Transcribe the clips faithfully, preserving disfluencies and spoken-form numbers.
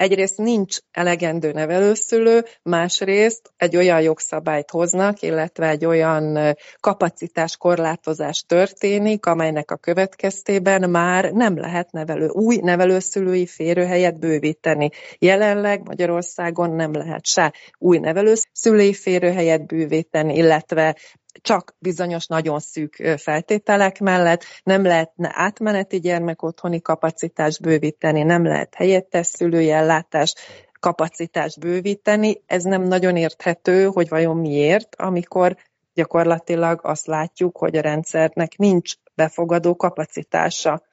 egyrészt nincs elegendő nevelőszülő, másrészt egy olyan jogszabályt hoznak, illetve egy olyan kapacitáskorlátozás történik, amelynek a következtében már nem lehet nevelő, új nevelőszülői férőhelyet bővíteni. Jelenleg Magyarországon nem lehet se új nevelőszülői férőhelyet bővíteni, illetve csak bizonyos nagyon szűk feltételek mellett, nem lehetne átmeneti gyermekotthoni kapacitást bővíteni, nem lehet helyettes szülői ellátás kapacitást bővíteni. Ez nem nagyon érthető, hogy vajon miért, amikor gyakorlatilag azt látjuk, hogy a rendszernek nincs befogadó kapacitása.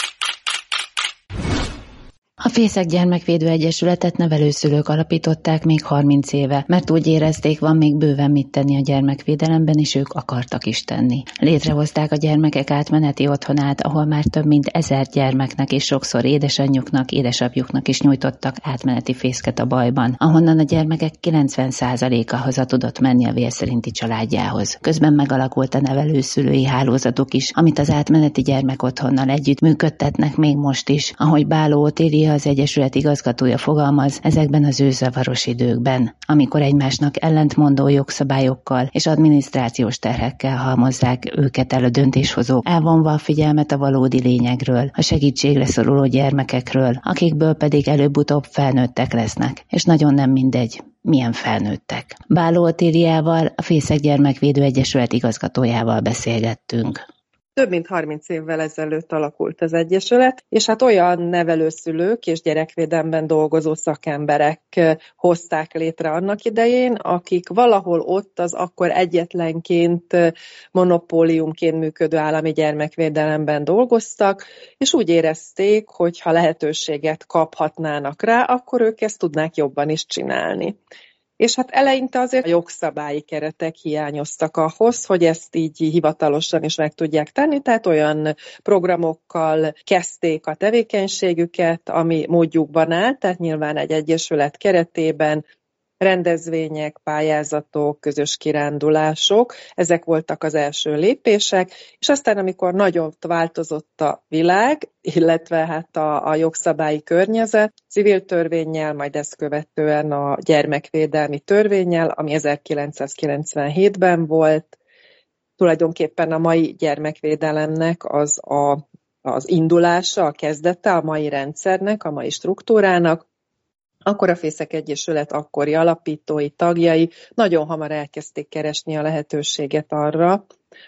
A Fészek Gyermekvédő Egyesületet nevelőszülők alapították még harminc éve, mert úgy érezték, van még bőven mit tenni a gyermekvédelemben, és ők akartak is tenni. Létrehozták a gyermekek átmeneti otthonát, ahol már több mint ezer gyermeknek és sokszor édesanyjuknak, édesapjuknak is nyújtottak átmeneti fészket a bajban, ahonnan a gyermekek kilencven százaléka haza tudott menni a vérszerinti családjához. Közben megalakult a nevelőszülői hálózatuk is, amit az átmeneti gyermekotthonnal együtt működtetnek még most is, ahogy Báló Otília, az Egyesület igazgatója fogalmaz, ezekben az őszavaros időkben, amikor egymásnak ellentmondó jogszabályokkal és adminisztrációs terhekkel halmozzák őket el a döntéshozók, elvonva a figyelmet a valódi lényegről, a segítségre szoruló gyermekekről, akikből pedig előbb-utóbb felnőttek lesznek, és nagyon nem mindegy, milyen felnőttek. Báló Otíliával, a Fészek Gyermekvédő Egyesület igazgatójával beszélgettünk. Több mint harminc évvel ezelőtt alakult az Egyesület, és hát olyan nevelőszülők és gyerekvédelemben dolgozó szakemberek hozták létre annak idején, akik valahol ott az akkor egyetlenként, monopóliumként működő állami gyermekvédelemben dolgoztak, és úgy érezték, hogy ha lehetőséget kaphatnának rá, akkor ők ezt tudnák jobban is csinálni. És hát eleinte azért a jogszabályi keretek hiányoztak ahhoz, hogy ezt így hivatalosan is meg tudják tenni, tehát olyan programokkal kezdték a tevékenységüket, ami módjukban állt, tehát nyilván egy egyesület keretében rendezvények, pályázatok, közös kirándulások, ezek voltak az első lépések, és aztán amikor nagyon változott a világ, illetve hát a, a jogszabályi környezet, civil törvénnyel, majd ezt követően a gyermekvédelmi törvénnyel, ami ezerkilencszázkilencvenhétben volt, tulajdonképpen a mai gyermekvédelemnek az a, az indulása, a kezdete a mai rendszernek, a mai struktúrának, akkor a Fészek Egyesület akkori alapítói, tagjai nagyon hamar elkezdték keresni a lehetőséget arra,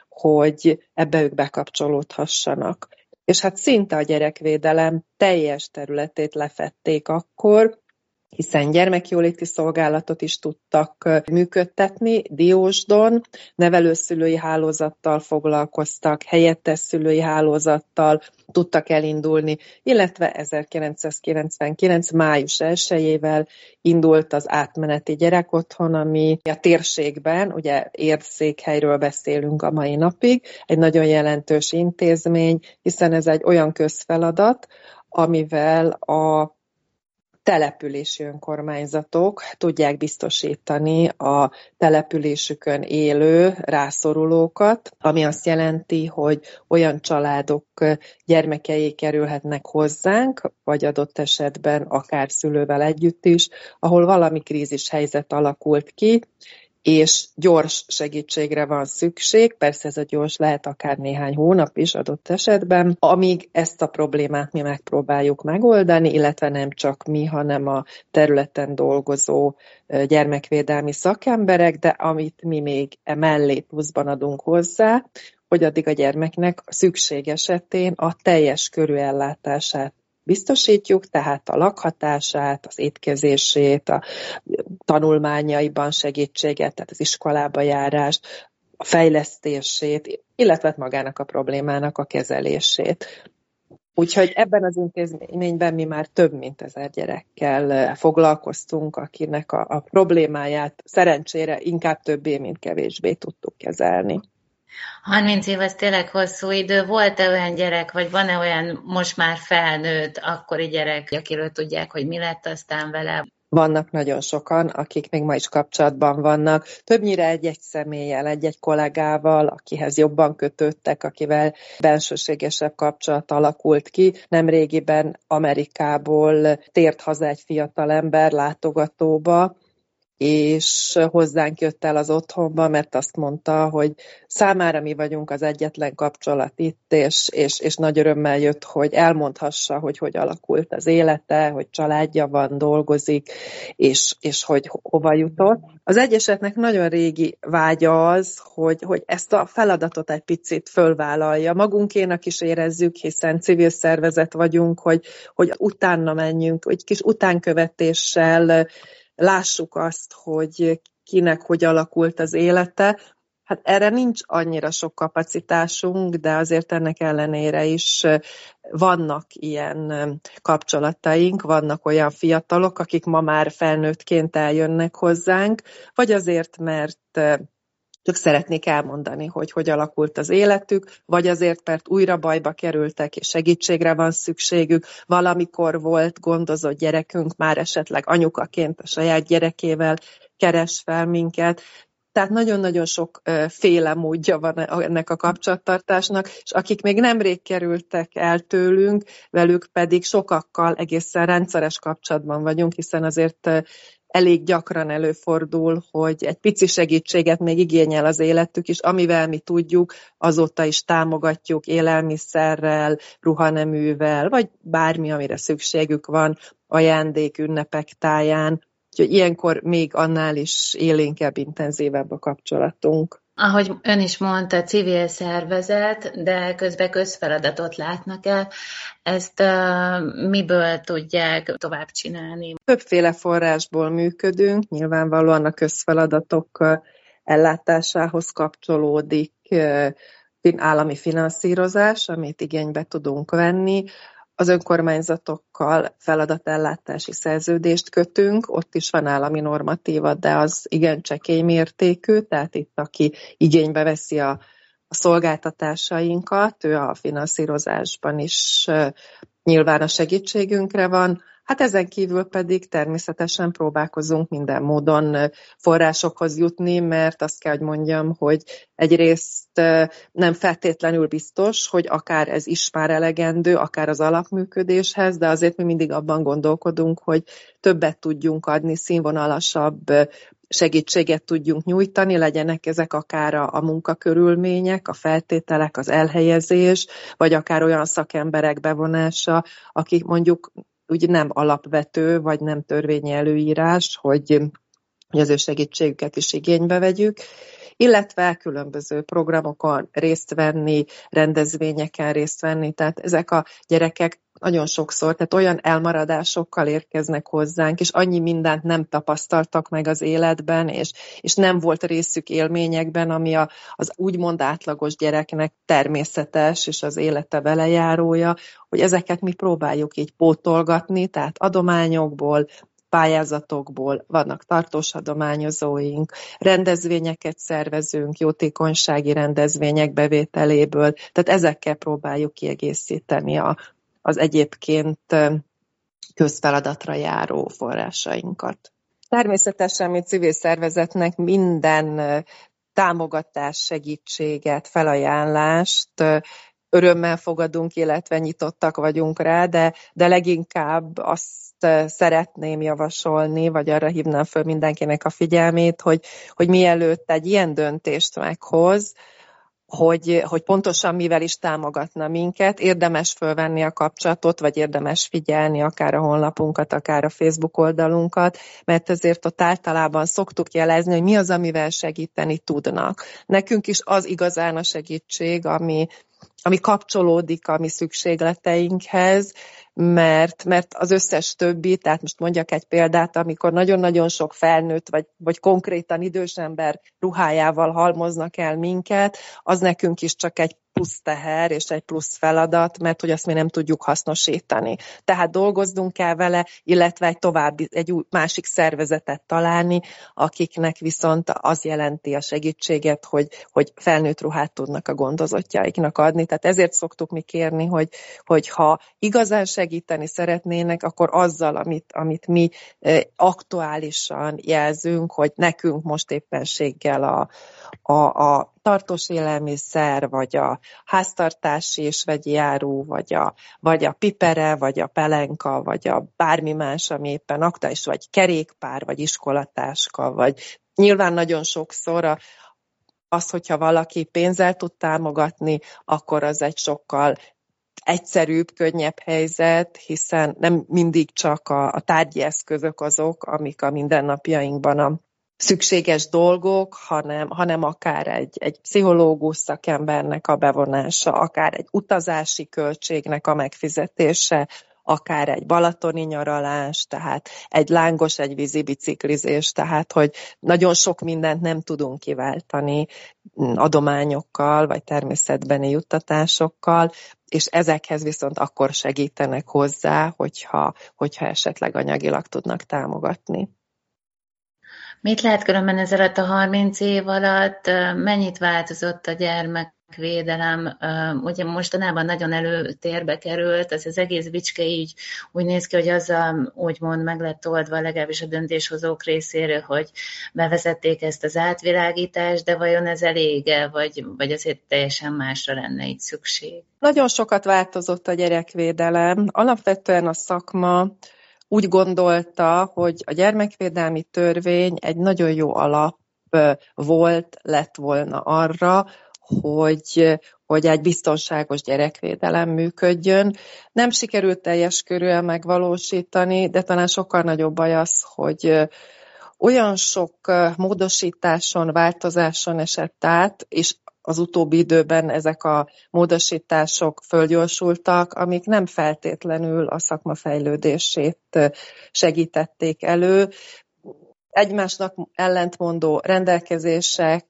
hogy ebbe ők bekapcsolódhassanak. És hát szinte a gyerekvédelem teljes területét lefedték akkor, hiszen gyermekjóléti szolgálatot is tudtak működtetni Diósdon, nevelőszülői hálózattal foglalkoztak, helyettes szülői hálózattal tudtak elindulni, illetve ezerkilencszázkilencvenkilenc. május elsejével indult az átmeneti gyerekotthon, ami a térségben, ugye Érd székhelyről beszélünk a mai napig, egy nagyon jelentős intézmény, hiszen ez egy olyan közfeladat, amivel a települési önkormányzatok tudják biztosítani a településükön élő rászorulókat, ami azt jelenti, hogy olyan családok gyermekei kerülhetnek hozzánk, vagy adott esetben akár szülővel együtt is, ahol valami krízis helyzet alakult ki, és gyors segítségre van szükség, persze ez a gyors lehet akár néhány hónap is adott esetben, amíg ezt a problémát mi megpróbáljuk megoldani, illetve nem csak mi, hanem a területen dolgozó gyermekvédelmi szakemberek, de amit mi még emellé pluszban adunk hozzá, hogy addig a gyermeknek szükség esetén a teljes körű ellátását biztosítjuk, tehát a lakhatását, az étkezését, a tanulmányaiban segítséget, tehát az iskolába járást, a fejlesztését, illetve magának a problémának a kezelését. Úgyhogy ebben az intézményben mi már több mint ezer gyerekkel foglalkoztunk, akinek a, a problémáját szerencsére inkább többé, mint kevésbé tudtuk kezelni. harminc év az tényleg hosszú idő. Volt-e olyan gyerek, vagy van-e olyan most már felnőtt, akkori gyerek, akiről tudják, hogy mi lett aztán vele? vannak nagyon sokan, akik még ma is kapcsolatban vannak, többnyire egy-egy személlyel, egy-egy kollégával, akihez jobban kötődtek, akivel bensőségesebb kapcsolat alakult ki. Nemrégiben Amerikából tért haza egy fiatal ember látogatóba, és hozzánk jött el az otthonba, mert azt mondta, hogy számára mi vagyunk az egyetlen kapcsolat itt, és, és, és nagy örömmel jött, hogy elmondhassa, hogy hogy alakult az élete, hogy családja van, dolgozik, és, és hogy hova jutott. Az egyeseknek nagyon régi vágya az, hogy, hogy ezt a feladatot egy picit fölvállalja. Magunkénak is érezzük, hiszen civil szervezet vagyunk, hogy, hogy utána menjünk, hogy kis utánkövetéssel lássuk azt, hogy kinek hogy alakult az élete. Hát erre nincs annyira sok kapacitásunk, de azért ennek ellenére is vannak ilyen kapcsolataink, vannak olyan fiatalok, akik ma már felnőttként eljönnek hozzánk, vagy azért, mert csak szeretnék elmondani, hogy hogy alakult az életük, vagy azért, mert újra bajba kerültek, és segítségre van szükségük. Valamikor volt gondozott gyerekünk, már esetleg anyukaként a saját gyerekével keres fel minket. Tehát nagyon-nagyon sok féle módja van ennek a kapcsolattartásnak, és akik még nemrég kerültek el tőlünk, velük pedig sokakkal egészen rendszeres kapcsolatban vagyunk, hiszen azért elég gyakran előfordul, hogy egy pici segítséget még igényel az életük, és amivel mi tudjuk, azóta is támogatjuk élelmiszerrel, ruhaneművel, vagy bármi, amire szükségük van, ajándék, ünnepek táján. Úgyhogy ilyenkor még annál is élénkebb, intenzívebb a kapcsolatunk. Ahogy ön is mondta, civil szervezet, de közben közfeladatot látnak el. Ezt uh, miből tudják tovább csinálni? Többféle forrásból működünk, nyilvánvalóan a közfeladatok ellátásához kapcsolódik állami finanszírozás, amit igénybe tudunk venni. Az önkormányzatokkal feladatellátási szerződést kötünk, ott is van állami normatíva, de az igen csekély mértékű, tehát itt aki igénybe veszi a, a szolgáltatásainkat, ő a finanszírozásban is nyilván a segítségünkre van. Hát ezen kívül pedig természetesen próbálkozunk minden módon forrásokhoz jutni, mert azt kell, hogy mondjam, hogy egyrészt nem feltétlenül biztos, hogy akár ez is már elegendő, akár az alapműködéshez, de azért mi mindig abban gondolkodunk, hogy többet tudjunk adni, színvonalasabb segítséget tudjunk nyújtani, legyenek ezek akár a, a munkakörülmények, a feltételek, az elhelyezés, vagy akár olyan szakemberek bevonása, akik mondjuk úgy nem alapvető, vagy nem törvényi előírás, hogy, hogy az ő segítségüket is igénybe vegyük, illetve különböző programokon részt venni, rendezvényeken részt venni, tehát ezek a gyerekek nagyon sokszor, tehát olyan elmaradásokkal érkeznek hozzánk, és annyi mindent nem tapasztaltak meg az életben, és, és nem volt részük élményekben, ami a, az úgymond átlagos gyereknek természetes, és az élete velejárója, hogy ezeket mi próbáljuk így pótolgatni, tehát adományokból, pályázatokból, vannak tartós adományozóink, rendezvényeket szervezünk, jótékonysági rendezvények bevételéből, tehát ezekkel próbáljuk kiegészíteni a, az egyébként közfeladatra járó forrásainkat. Természetesen mi civil szervezetnek minden támogatás, segítséget, felajánlást örömmel fogadunk, illetve nyitottak vagyunk rá, de, de leginkább azt szeretném javasolni, vagy arra hívnám föl mindenkinek a figyelmét, hogy, hogy mielőtt egy ilyen döntést meghoz, hogy, hogy pontosan mivel is támogatna minket, érdemes fölvenni a kapcsolatot, vagy érdemes figyelni akár a honlapunkat, akár a Facebook oldalunkat, mert ezért ott általában szoktuk jelezni, hogy mi az, amivel segíteni tudnak. Nekünk is az igazán a segítség, ami, ami kapcsolódik a mi szükségleteinkhez, mert, mert az összes többi, tehát most mondjak egy példát, amikor nagyon-nagyon sok felnőtt, vagy, vagy konkrétan idős ember ruhájával halmoznak el minket, az nekünk is csak egy plusz teher és egy plusz feladat, mert hogy azt mi nem tudjuk hasznosítani. Tehát dolgoznunk kell vele, illetve egy további, egy új, másik szervezetet találni, akiknek viszont az jelenti a segítséget, hogy, hogy felnőtt ruhát tudnak a gondozottjaiknak adni. Tehát ezért szoktuk mi kérni, hogy, hogy ha igazán segíteni szeretnének, akkor azzal, amit, amit mi aktuálisan jelzünk, hogy nekünk most éppenséggel a, a, a tartós élelmiszer, vagy a háztartási és vegyi áru, vagy a, vagy a pipere, vagy a pelenka, vagy a bármi más, ami éppen aktuális, vagy kerékpár, vagy iskolatáska, vagy nyilván nagyon sokszor a, az, hogyha valaki pénzzel tud támogatni, akkor az egy sokkal egyszerűbb, könnyebb helyzet, hiszen nem mindig csak a, a tárgyi eszközök azok, amik a mindennapjainkban a szükséges dolgok, hanem, hanem akár egy, egy pszichológus szakembernek a bevonása, akár egy utazási költségnek a megfizetése, akár egy balatoni nyaralás, tehát egy lángos, egy vízi biciklizés, tehát hogy nagyon sok mindent nem tudunk kiváltani adományokkal, vagy természetbeni juttatásokkal, és ezekhez viszont akkor segítenek hozzá, hogyha, hogyha esetleg anyagilag tudnak támogatni. Mit lehet különben ez alatt a harminc év alatt, mennyit változott a gyermekvédelem? Ugye mostanában nagyon előtérbe került, az az egész Bicske így úgy néz ki, hogy azzal úgymond meg lett oldva, legalábbis a döntéshozók részéről, hogy bevezették ezt az átvilágítást, de vajon ez elég-e, vagy, vagy azért teljesen másra lenne itt szükség? Nagyon sokat változott a gyerekvédelem. Alapvetően a szakma úgy gondolta, hogy a gyermekvédelmi törvény egy nagyon jó alap volt, lett volna arra, hogy, hogy egy biztonságos gyerekvédelem működjön. Nem sikerült teljes körűen megvalósítani, de talán sokkal nagyobb baj az, hogy olyan sok módosításon, változáson esett át, és az utóbbi időben ezek a módosítások fölgyorsultak, amik nem feltétlenül a szakma fejlődését segítették elő. Egymásnak ellentmondó rendelkezések,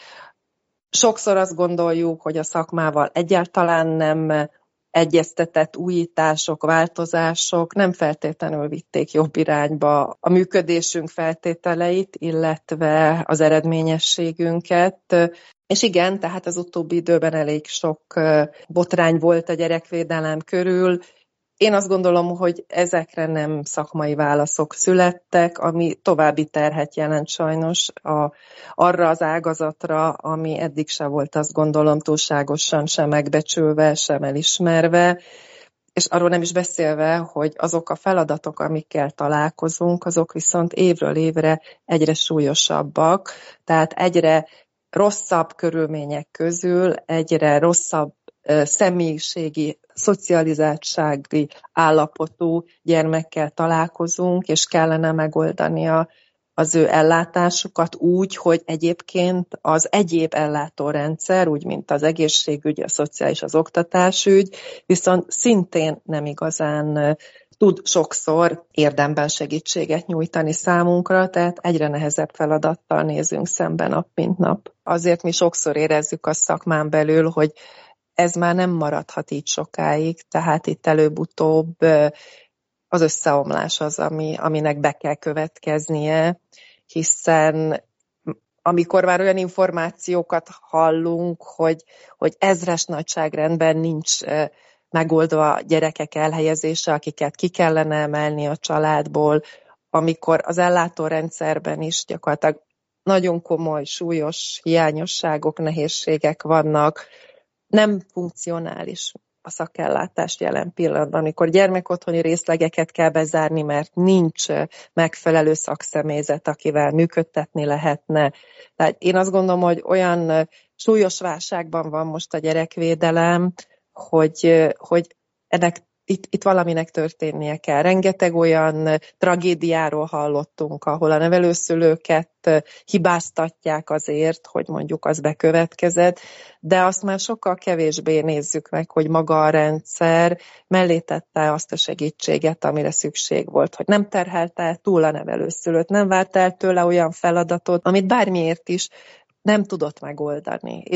sokszor azt gondoljuk, hogy a szakmával egyáltalán nem egyeztetett újítások, változások nem feltétlenül vitték jobb irányba a működésünk feltételeit, illetve az eredményességünket. És igen, tehát az utóbbi időben elég sok botrány volt a gyerekvédelem körül. Én azt gondolom, hogy ezekre nem szakmai válaszok születtek, ami további terhet jelent sajnos a, arra az ágazatra, ami eddig se volt, azt gondolom, túlságosan sem megbecsülve, sem elismerve, és arról nem is beszélve, hogy azok a feladatok, amikkel találkozunk, azok viszont évről évre egyre súlyosabbak, tehát egyre rosszabb körülmények közül egyre rosszabb személyiségi, szocializáltsági állapotú gyermekkel találkozunk, és kellene megoldania az ő ellátásukat úgy, hogy egyébként az egyéb ellátórendszer, úgy mint az egészségügy, a szociális, az oktatásügy, viszont szintén nem igazán tud sokszor érdemben segítséget nyújtani számunkra, tehát egyre nehezebb feladattal nézünk szembe nap, mint nap. Azért mi sokszor érezzük a szakmán belül, hogy ez már nem maradhat így sokáig, tehát itt előbb-utóbb az összeomlás az, ami, aminek be kell következnie, hiszen amikor már olyan információkat hallunk, hogy, hogy ezres nagyságrendben nincs megoldva a gyerekek elhelyezése, akiket ki kellene emelni a családból, amikor az ellátórendszerben is gyakorlatilag nagyon komoly, súlyos hiányosságok, nehézségek vannak, nem funkcionális a szakellátás jelen pillanatban, amikor gyermekotthoni részlegeket kell bezárni, mert nincs megfelelő szakszemélyzet, akivel működtetni lehetne. Tehát én azt gondolom, hogy olyan súlyos válságban van most a gyerekvédelem, hogy, hogy ennek itt, itt valaminek történnie kell. Rengeteg olyan tragédiáról hallottunk, ahol a nevelőszülőket hibáztatják azért, hogy mondjuk az bekövetkezett, de azt már sokkal kevésbé nézzük meg, hogy maga a rendszer mellé tette azt a segítséget, amire szükség volt, hogy nem terhelte túl a nevelőszülőt, nem várt el tőle olyan feladatot, amit bármiért is nem tudott megoldani. És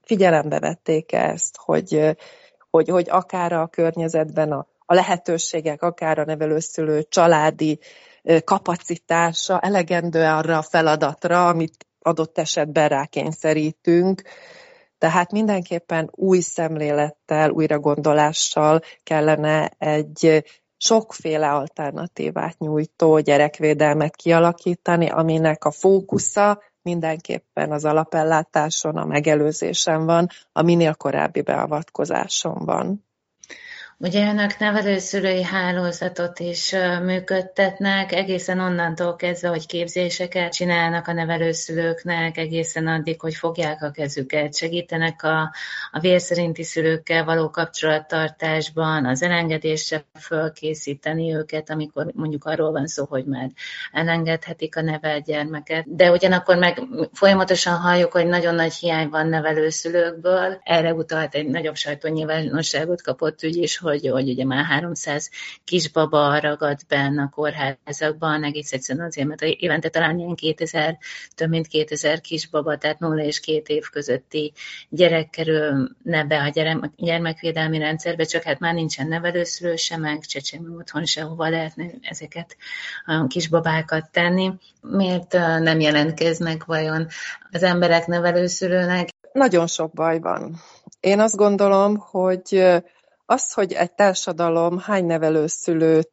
figyelembe vették ezt, hogy, hogy, hogy akár a környezetben a, a lehetőségek, akár a nevelőszülő családi kapacitása elegendő arra a feladatra, amit adott esetben rákényszerítünk. Tehát mindenképpen új szemlélettel, újragondolással kellene egy sokféle alternatívát nyújtó gyerekvédelmet kialakítani, aminek a fókusza mindenképpen az alapellátáson, a megelőzésen van, a minél korábbi beavatkozáson van. Ugye önök nevelőszülői hálózatot is működtetnek, egészen onnantól kezdve, hogy képzéseket csinálnak a nevelőszülőknek, egészen addig, hogy fogják a kezüket, segítenek a, a vérszerinti szülőkkel való kapcsolattartásban, az elengedésre fölkészíteni őket, amikor mondjuk arról van szó, hogy már elengedhetik a nevelt gyermeket. De ugyanakkor meg folyamatosan halljuk, hogy nagyon nagy hiány van nevelőszülőkből. Erre utalt egy nagyobb sajtónyilvánosságot kapott ügy is, hogy, hogy ugye már háromszáz kisbaba ragadt benne a kórházakban, egész egyszerűen azért, mert évente talán ilyen kétezer, több mint kétezer kisbaba, tehát nulla és két év közötti gyerek kerülne be a gyerek, gyermekvédelmi rendszerbe, csak hát már nincsen nevelőszülő sem, meg csecsemő otthon sehova lehetne ezeket a kisbabákat tenni. Miért nem jelentkeznek vajon az emberek nevelőszülőnek? Nagyon sok baj van. Én azt gondolom, hogy az, hogy egy társadalom hány nevelőszülőt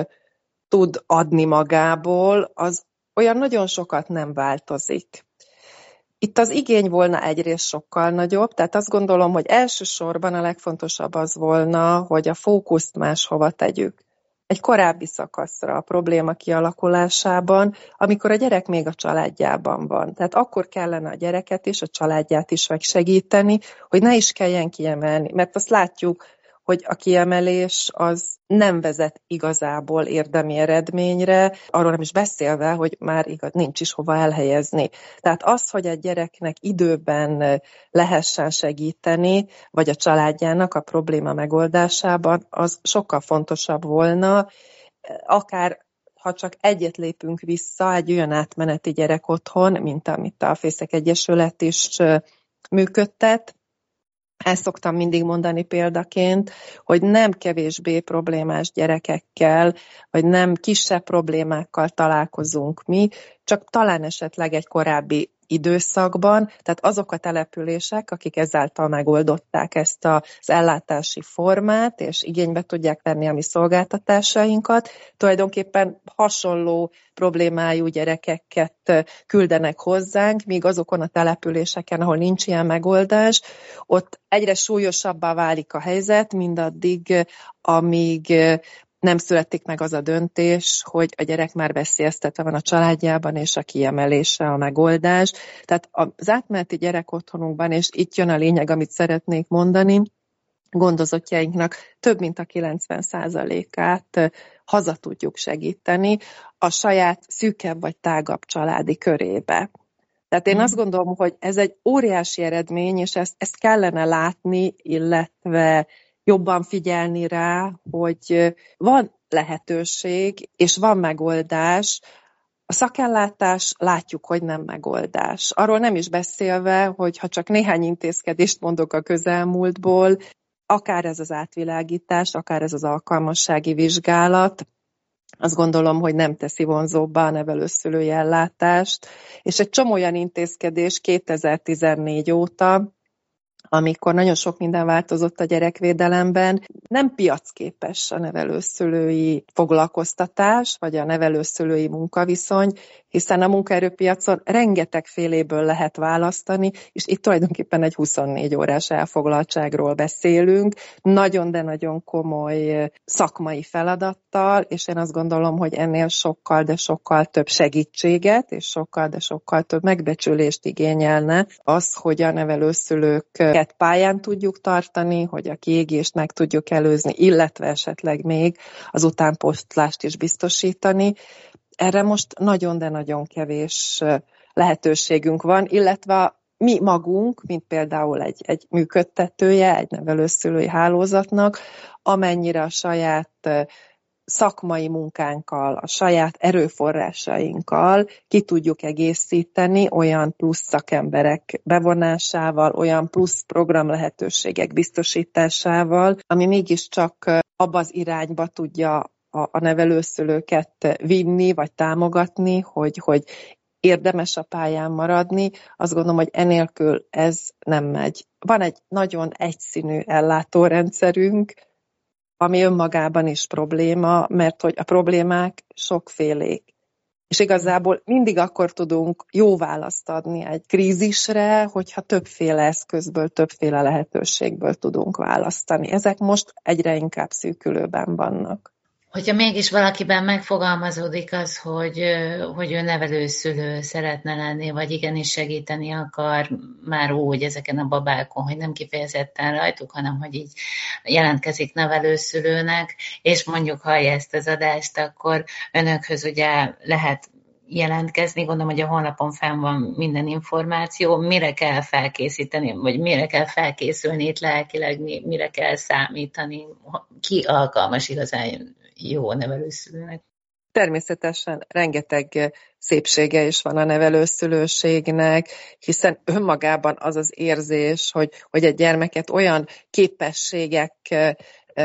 tud adni magából, az olyan nagyon sokat nem változik. Itt az igény volna egyrészt sokkal nagyobb, tehát azt gondolom, hogy elsősorban a legfontosabb az volna, hogy a fókuszt máshova tegyük. Egy korábbi szakaszra a probléma kialakulásában, amikor a gyerek még a családjában van. Tehát akkor kellene a gyereket és a családját is megsegíteni, hogy ne is kelljen kiemelni, mert azt látjuk, hogy a kiemelés az nem vezet igazából érdemi eredményre, arról nem is beszélve, hogy már igaz, nincs is hova elhelyezni. Tehát az, hogy egy gyereknek időben lehessen segíteni, vagy a családjának a probléma megoldásában, az sokkal fontosabb volna, akár ha csak egyet lépünk vissza egy olyan átmeneti gyerek otthon, mint amit a Fészek Egyesület is működtet. Ezt szoktam mindig mondani példaként, hogy nem kevésbé problémás gyerekekkel, vagy nem kisebb problémákkal találkozunk mi, csak talán esetleg egy korábbi időszakban, tehát azok a települések, akik ezáltal megoldották ezt az ellátási formát, és igénybe tudják venni a mi szolgáltatásainkat, tulajdonképpen hasonló problémájú gyerekeket küldenek hozzánk, míg azokon a településeken, ahol nincs ilyen megoldás, ott egyre súlyosabbá válik a helyzet, mindaddig, amíg nem születik meg az a döntés, hogy a gyerek már veszélyeztetve van a családjában, és a kiemelése a megoldás. Tehát az átmeneti gyerekotthonunkban, és itt jön a lényeg, amit szeretnék mondani, gondozottjainknak több mint a kilencven százalékát haza tudjuk segíteni a saját szűkebb vagy tágabb családi körébe. Tehát én azt gondolom, hogy ez egy óriási eredmény, és ezt, ezt kellene látni, illetve jobban figyelni rá, hogy van lehetőség, és van megoldás. A szakellátás látjuk, hogy nem megoldás. Arról nem is beszélve, hogy ha csak néhány intézkedést mondok a közelmúltból, akár ez az átvilágítás, akár ez az alkalmassági vizsgálat, azt gondolom, hogy nem teszi vonzóbbá a nevelőszülői ellátást, és egy csomó olyan intézkedés kétezer-tizennégy óta, amikor nagyon sok minden változott a gyerekvédelemben, nem piacképes a nevelőszülői foglalkoztatás, vagy a nevelőszülői munkaviszony, hiszen a munkaerőpiacon rengeteg féléből lehet választani, és itt tulajdonképpen egy huszonnégy órás elfoglaltságról beszélünk, nagyon, de nagyon komoly szakmai feladattal, és én azt gondolom, hogy ennél sokkal, de sokkal több segítséget, és sokkal, de sokkal több megbecsülést igényelne az, hogy a nevelőszülők pályán tudjuk tartani, hogy a kiégést meg tudjuk előzni, illetve esetleg még az utánpótlást is biztosítani. Erre most nagyon, de nagyon kevés lehetőségünk van, illetve mi magunk, mint például egy, egy működtetője, egy nevelőszülői hálózatnak, amennyire a saját szakmai munkánkkal, a saját erőforrásainkkal ki tudjuk egészíteni olyan plusz szakemberek bevonásával, olyan plusz program lehetőségek biztosításával, ami mégiscsak abba az irányba tudja a, a nevelőszülőket vinni, vagy támogatni, hogy, hogy érdemes a pályán maradni. Azt gondolom, hogy enélkül ez nem megy. Van egy nagyon egyszínű ellátórendszerünk, ami önmagában is probléma, mert hogy a problémák sokfélék. És igazából mindig akkor tudunk jó választ adni egy krízisre, hogyha többféle eszközből, többféle lehetőségből tudunk választani. Ezek most egyre inkább szűkülőben vannak. Hogyha mégis valakiben megfogalmazódik az, hogy, hogy ő nevelőszülő szeretne lenni, vagy igenis segíteni akar már úgy ezeken a babákon, hogy nem kifejezetten rajtuk, hanem hogy így jelentkezik nevelőszülőnek, és mondjuk hallja ezt az adást, akkor önökhöz ugye lehet jelentkezni, gondolom, hogy a honlapon fenn van minden információ, mire kell felkészíteni, vagy mire kell felkészülni itt lelkileg, mire kell számítani, ki alkalmas igazán jó nevelőszülőnek. Természetesen rengeteg szépsége is van a nevelőszülőségnek, hiszen önmagában az az érzés, hogy, hogy egy gyermeket olyan képességekkel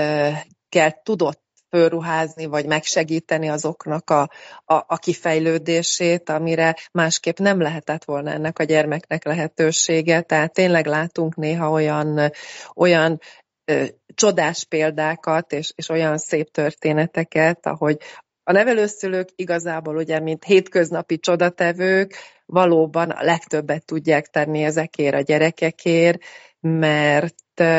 tudott fölruházni, vagy megsegíteni azoknak a, a, a kifejlődését, amire másképp nem lehetett volna ennek a gyermeknek lehetősége. Tehát tényleg látunk néha olyan, olyan ö, csodás példákat, és, és olyan szép történeteket, ahogy a nevelőszülők igazából ugye, mint hétköznapi csodatevők, valóban a legtöbbet tudják tenni ezekért a gyerekekért, mert,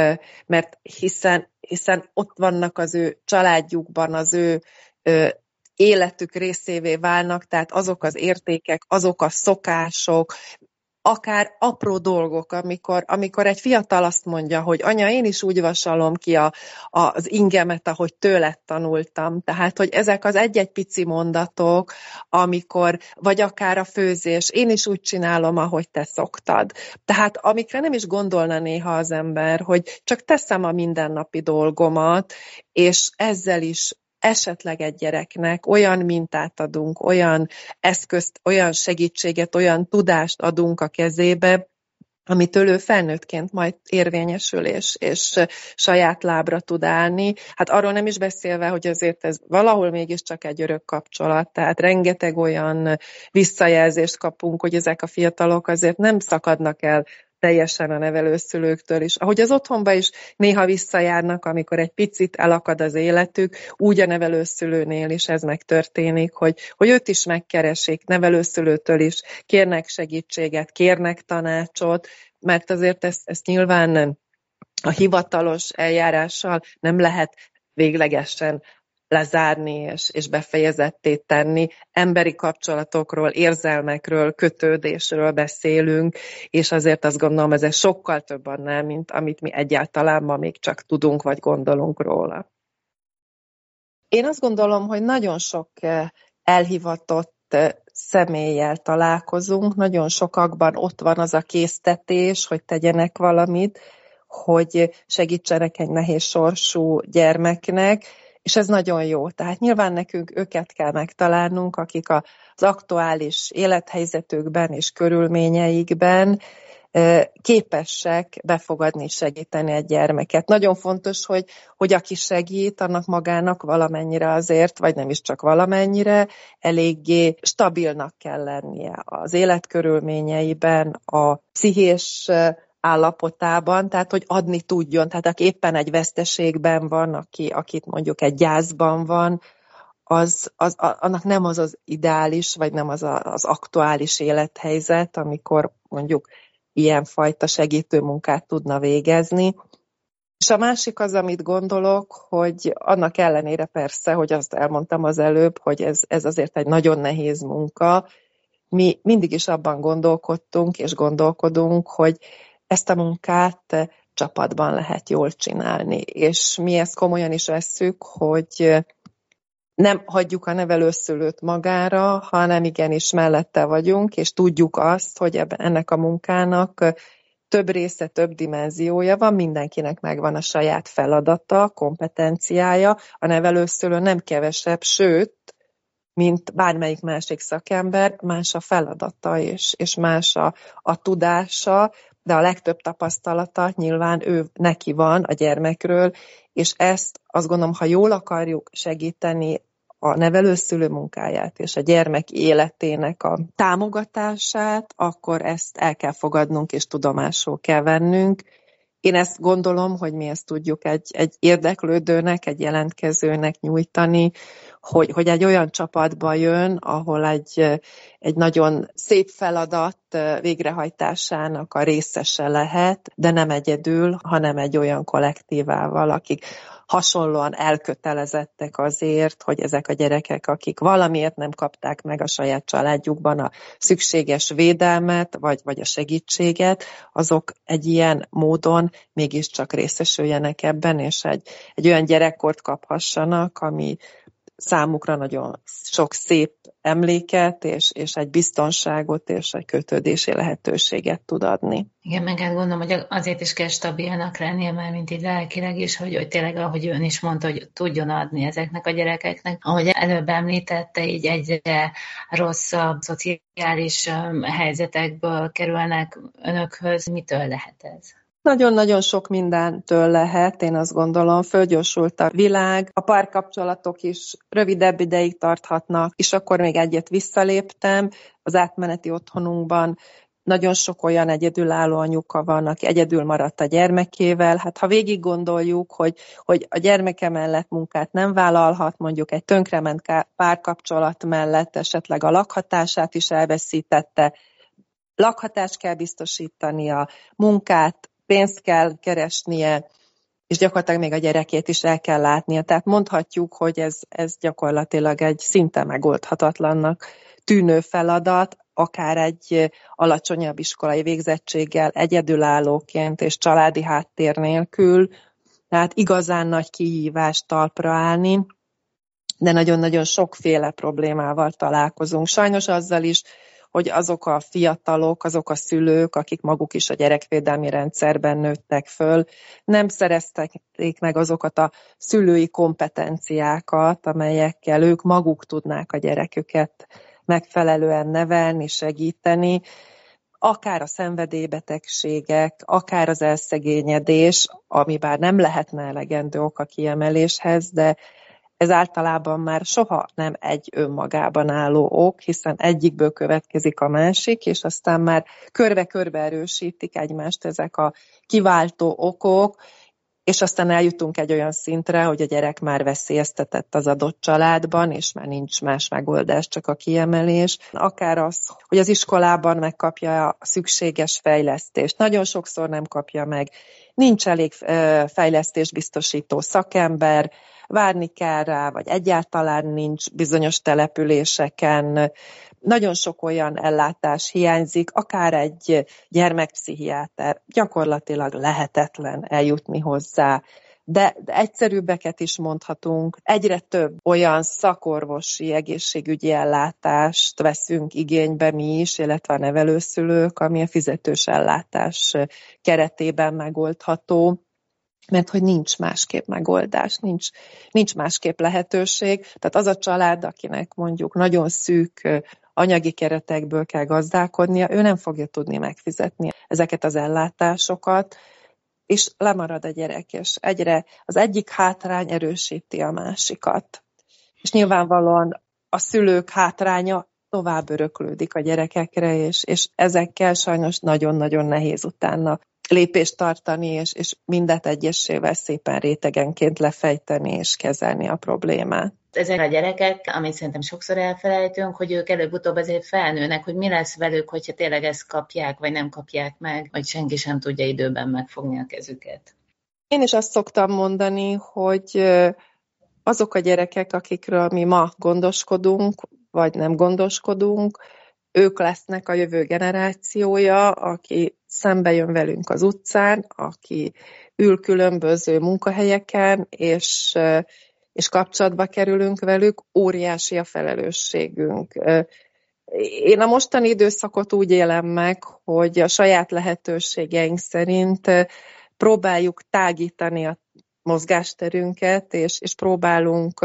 mert hiszen, hiszen ott vannak az ő családjukban, az ő ö, életük részévé válnak, tehát azok az értékek, azok a szokások, akár apró dolgok, amikor, amikor egy fiatal azt mondja, hogy anya, én is úgy vasalom ki a, a, az ingemet, ahogy tőled tanultam. Tehát, hogy ezek az egy-egy pici mondatok, amikor, vagy akár a főzés, én is úgy csinálom, ahogy te szoktad. Tehát, amikre nem is gondolna néha az ember, hogy csak teszem a mindennapi dolgomat, és ezzel is esetleg egy gyereknek olyan mintát adunk, olyan eszközt, olyan segítséget, olyan tudást adunk a kezébe, amitől ő felnőttként majd érvényesül és, és saját lábra tud állni. Hát arról nem is beszélve, hogy azért ez valahol mégiscsak egy örök kapcsolat, tehát rengeteg olyan visszajelzést kapunk, hogy ezek a fiatalok azért nem szakadnak el teljesen a nevelőszülőktől is. Ahogy az otthonba is néha visszajárnak, amikor egy picit elakad az életük, úgy a nevelőszülőnél is ez megtörténik, hogy, hogy őt is megkeresik, nevelőszülőtől is kérnek segítséget, kérnek tanácsot, mert azért ezt, ezt nyilván a hivatalos eljárással nem lehet véglegesen lezárni és, és befejezetté tenni. Emberi kapcsolatokról, érzelmekről, kötődésről beszélünk, és azért azt gondolom, ez sokkal több annál, mint amit mi egyáltalán ma még csak tudunk, vagy gondolunk róla. Én azt gondolom, hogy nagyon sok elhivatott személlyel találkozunk, nagyon sokakban ott van az a késztetés, hogy tegyenek valamit, hogy segítsenek egy nehéz sorsú gyermeknek, és ez nagyon jó. Tehát nyilván nekünk őket kell megtalálnunk, akik az aktuális élethelyzetükben és körülményeikben képesek befogadni és segíteni egy gyermeket. Nagyon fontos, hogy, hogy aki segít, annak magának valamennyire azért, vagy nem is csak valamennyire, eléggé stabilnak kell lennie az életkörülményeiben, a pszichés állapotában, tehát hogy adni tudjon, tehát aki éppen egy veszteségben van, aki, akit mondjuk egy gyászban van, az, az, annak nem az az ideális, vagy nem az a, az aktuális élethelyzet, amikor mondjuk ilyenfajta segítő munkát tudna végezni. És a másik az, amit gondolok, hogy annak ellenére persze, hogy azt elmondtam az előbb, hogy ez, ez azért egy nagyon nehéz munka, mi mindig is abban gondolkodtunk és gondolkodunk, hogy ezt a munkát csapatban lehet jól csinálni. És mi ezt komolyan is vesszük, hogy nem hagyjuk a nevelőszülőt magára, hanem igenis mellette vagyunk, és tudjuk azt, hogy ennek a munkának több része, több dimenziója van, mindenkinek megvan a saját feladata, kompetenciája, a nevelőszülő nem kevesebb, sőt, mint bármelyik másik szakember, más a feladata és, és más a, a tudása, de a legtöbb tapasztalata nyilván ő neki van a gyermekről, és ezt azt gondolom, ha jól akarjuk segíteni a nevelőszülő munkáját és a gyermek életének a támogatását, akkor ezt el kell fogadnunk és tudomásul kell vennünk. Én ezt gondolom, hogy mi ezt tudjuk egy, egy érdeklődőnek, egy jelentkezőnek nyújtani, hogy, hogy egy olyan csapatba jön, ahol egy, egy nagyon szép feladat végrehajtásának a részese lehet, de nem egyedül, hanem egy olyan kollektívával, akik hasonlóan elkötelezettek azért, hogy ezek a gyerekek, akik valamiért nem kapták meg a saját családjukban a szükséges védelmet, vagy, vagy a segítséget, azok egy ilyen módon mégiscsak részesüljenek ebben, és egy, egy olyan gyerekkort kaphassanak, ami számukra nagyon sok szép emléket, és, és egy biztonságot, és egy kötődési lehetőséget tud adni. Igen, meg hát gondolom, hogy azért is kell stabilnak lennie, már mint így lelkileg is, hogy, hogy tényleg, ahogy ön is mondta, hogy tudjon adni ezeknek a gyerekeknek. Ahogy előbb említette, így egyre rosszabb szociális helyzetekből kerülnek önökhöz. Mitől lehet ez? Nagyon-nagyon sok mindentől lehet, én azt gondolom, fölgyorsult a világ, a párkapcsolatok is rövidebb ideig tarthatnak, és akkor még egyet visszaléptem, az átmeneti otthonunkban nagyon sok olyan egyedülálló anyuka van, aki egyedül maradt a gyermekével. Hát ha végig gondoljuk, hogy, hogy a gyermeke mellett munkát nem vállalhat, mondjuk egy tönkrement párkapcsolat mellett esetleg a lakhatását is elveszítette, lakhatást kell biztosítania, munkát, pénzt kell keresnie, és gyakorlatilag még a gyerekét is el kell látnia. Tehát mondhatjuk, hogy ez, ez gyakorlatilag egy szinte megoldhatatlannak tűnő feladat, akár egy alacsonyabb iskolai végzettséggel, egyedülállóként és családi háttér nélkül. Tehát igazán nagy kihívás talpra állni, de nagyon-nagyon sokféle problémával találkozunk. Sajnos azzal is, hogy azok a fiatalok, azok a szülők, akik maguk is a gyerekvédelmi rendszerben nőttek föl, nem szerezték meg azokat a szülői kompetenciákat, amelyekkel ők maguk tudnák a gyereküket megfelelően nevelni, segíteni, akár a szenvedélybetegségek, akár az elszegényedés, ami bár nem lehetne elegendő ok a kiemeléshez, de ez általában már soha nem egy önmagában álló ok, hiszen egyikből következik a másik, és aztán már körbe-körbe erősítik egymást ezek a kiváltó okok, és aztán eljutunk egy olyan szintre, hogy a gyerek már veszélyeztetett az adott családban, és már nincs más megoldás, csak a kiemelés. Akár az, hogy az iskolában megkapja a szükséges fejlesztést. Nagyon sokszor nem kapja meg. Nincs elég fejlesztésbiztosító szakember, várni kell rá, vagy egyáltalán nincs bizonyos településeken. Nagyon sok olyan ellátás hiányzik, akár egy gyermekpszichiáter, gyakorlatilag lehetetlen eljutni hozzá. De, de egyszerűbbeket is mondhatunk, egyre több olyan szakorvosi egészségügyi ellátást veszünk igénybe mi is, illetve a nevelőszülők, ami a fizetős ellátás keretében megoldható, mert hogy nincs másképp megoldás, nincs, nincs másképp lehetőség. Tehát az a család, akinek mondjuk nagyon szűk anyagi keretekből kell gazdálkodnia, ő nem fogja tudni megfizetni ezeket az ellátásokat, és lemarad a gyerek, és egyre az egyik hátrány erősíti a másikat. És nyilvánvalóan a szülők hátránya tovább öröklődik a gyerekekre, és, és ezekkel sajnos nagyon-nagyon nehéz utána lépést tartani, és, és mindet egyesével szépen rétegenként lefejteni és kezelni a problémát. Ezek a gyerekek, amit szerintem sokszor elfelejtünk, hogy ők előbb-utóbb azért felnőnek, hogy mi lesz velük, hogyha tényleg ezt kapják, vagy nem kapják meg, vagy senki sem tudja időben megfogni a kezüket. Én is azt szoktam mondani, hogy azok a gyerekek, akikről mi ma gondoskodunk, vagy nem gondoskodunk, ők lesznek a jövő generációja, aki szembe jön velünk az utcán, aki ül különböző munkahelyeken, és, és kapcsolatba kerülünk velük, óriási a felelősségünk. Én a mostani időszakot úgy élem meg, hogy a saját lehetőségeink szerint próbáljuk tágítani a mozgásterünket, és, és próbálunk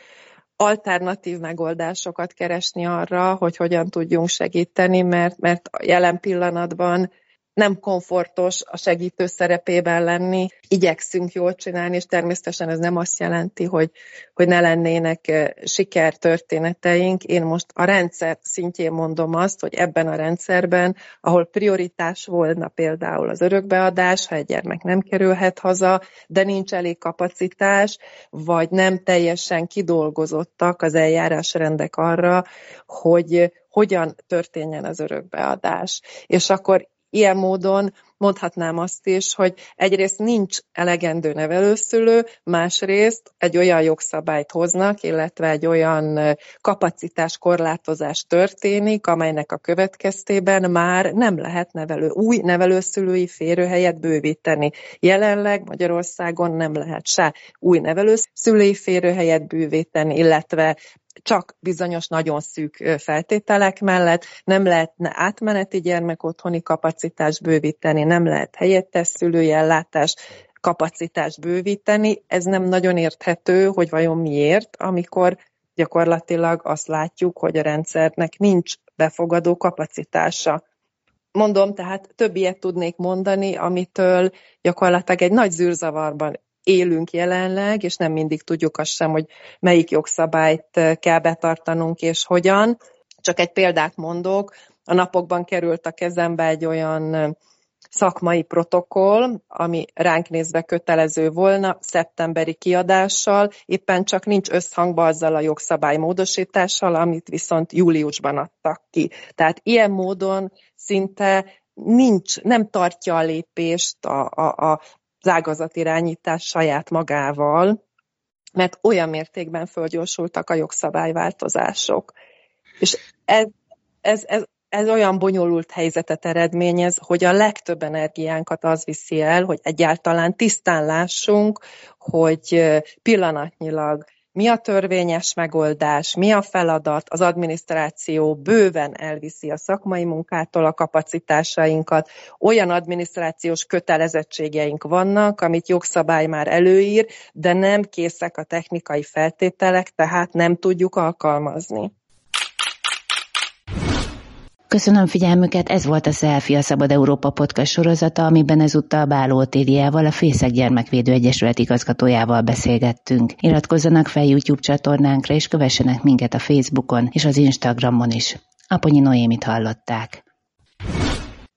alternatív megoldásokat keresni arra, hogy hogyan tudjunk segíteni, mert, mert jelen pillanatban nem komfortos a segítő szerepében lenni, igyekszünk jól csinálni, és természetesen ez nem azt jelenti, hogy, hogy ne lennének sikertörténeteink. Én most a rendszer szintjén mondom azt, hogy ebben a rendszerben, ahol prioritás volna például az örökbeadás, ha egy gyermek nem kerülhet haza, de nincs elég kapacitás, vagy nem teljesen kidolgozottak az eljárásrendek arra, hogy hogyan történjen az örökbeadás. És akkor ilyen módon mondhatnám azt is, hogy egyrészt nincs elegendő nevelőszülő, másrészt egy olyan jogszabályt hoznak, illetve egy olyan kapacitáskorlátozás történik, amelynek a következtében már nem lehet nevelő, új nevelőszülői férőhelyet bővíteni. Jelenleg Magyarországon nem lehet se új nevelőszülői férőhelyet bővíteni, illetve csak bizonyos nagyon szűk feltételek mellett, nem lehetne átmeneti gyermekotthoni kapacitást bővíteni, nem lehet helyettes szülői ellátás kapacitást bővíteni. Ez nem nagyon érthető, hogy vajon miért, amikor gyakorlatilag azt látjuk, hogy a rendszernek nincs befogadó kapacitása. Mondom, tehát több ilyet tudnék mondani, amitől gyakorlatilag egy nagy zűrzavarban élünk jelenleg, és nem mindig tudjuk azt sem, hogy melyik jogszabályt kell betartanunk, és hogyan. Csak egy példát mondok, a napokban került a kezembe egy olyan szakmai protokoll, ami ránk nézve kötelező volna, szeptemberi kiadással, éppen csak nincs összhangban azzal a jogszabály módosítással, amit viszont júliusban adtak ki. Tehát ilyen módon szinte nincs, nem tartja a lépést a, a, a az ágazatirányítás saját magával, mert olyan mértékben fölgyorsultak a jogszabályváltozások. És ez, ez, ez, ez olyan bonyolult helyzetet eredményez, hogy a legtöbb energiánkat az viszi el, hogy egyáltalán tisztán lássunk, hogy pillanatnyilag mi a törvényes megoldás, mi a feladat, az adminisztráció bőven elviszi a szakmai munkától a kapacitásainkat, olyan adminisztrációs kötelezettségeink vannak, amit jogszabály már előír, de nem készek a technikai feltételek, tehát nem tudjuk alkalmazni. Köszönöm figyelmüket, ez volt a Selfie, a Szabad Európa podcast sorozata, amiben ezúttal Báló Otíliával, a Fészek Gyermekvédő Egyesület igazgatójával beszélgettünk. Iratkozzanak fel YouTube csatornánkra, és kövessenek minket a Facebookon és az Instagramon is. Aponyi Noémit hallották.